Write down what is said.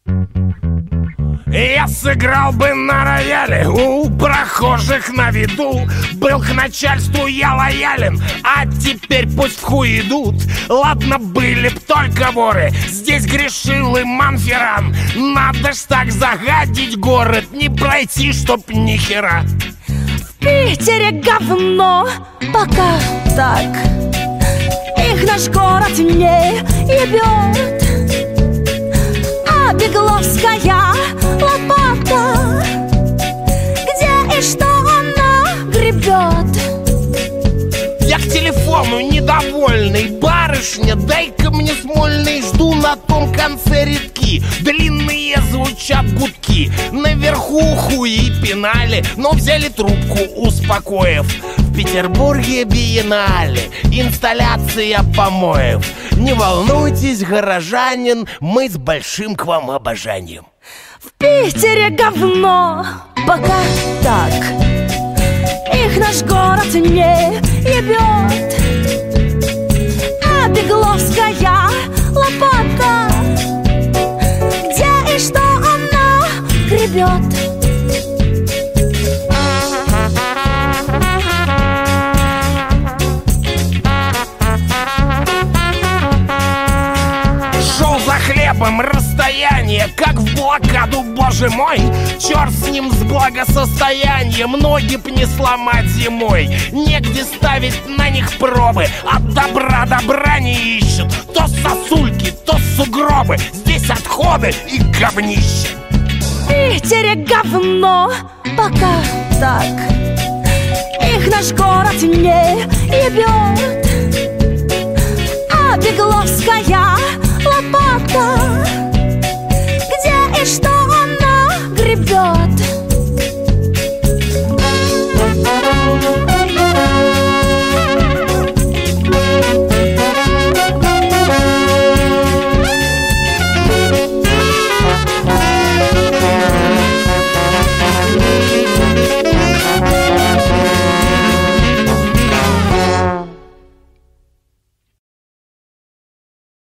Я сыграл бы на рояле у прохожих на виду. Был к начальству я лоялен, а теперь пусть в хуй идут. Ладно, были б только воры, здесь грешил и Манферан. Надо ж так загадить город, не пройти, чтоб ни хера. В Питере говно, пока так. Их наш город не ебет. А Бегловская лопата, где и что она гребет? Я к телефону недовольный. Барышня, дай-ка мне Смольный. Жду на том конце редки. Длинные звучат гудки. Наверху хуи пинали, но взяли трубку, успокоив. В Петербурге биеннале, инсталляция помоев. Не волнуйтесь, горожанин, мы с большим к вам обожанием. В Питере говно, пока так. Их наш город не ебет. А Бегловская лопата, где и что она гребет? Шел за хлебом, расстояние, как в блокаду, боже мой. Черт с ним, с благосостоянием, ноги б не сломать зимой. Негде ставить на них пробы, от добра не ищут. То сосульки, то сугробы, здесь отходы и говнище. В Питере говно, пока так. Их наш город не ебет. А Бегловская